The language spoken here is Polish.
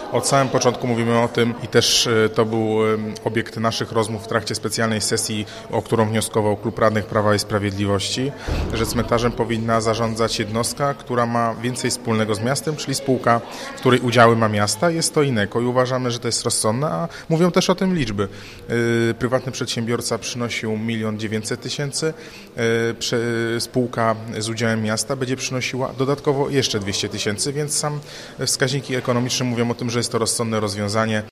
Od samego początku mówimy o tym i też to był obiekt naszych rozmów w trakcie specjalnej sesji, o którą wnioskował Klub Radnych Prawa i Sprawiedliwości, że cmentarzem powinna zarządzać jednostka, która ma więcej wspólnego z miastem, czyli spółka, w której udziały ma miasta. Jest to Ineco i uważamy, że to jest rozsądne, a mówią też o tym liczby. Prywatny przedsiębiorca przynosił 1 900 000, spółka z udziałem miasta będzie przynosiła dodatkowo jeszcze 200 000, więc sam wskaźniki ekonomiczne mówią o tym, że jest to rozsądne rozwiązanie.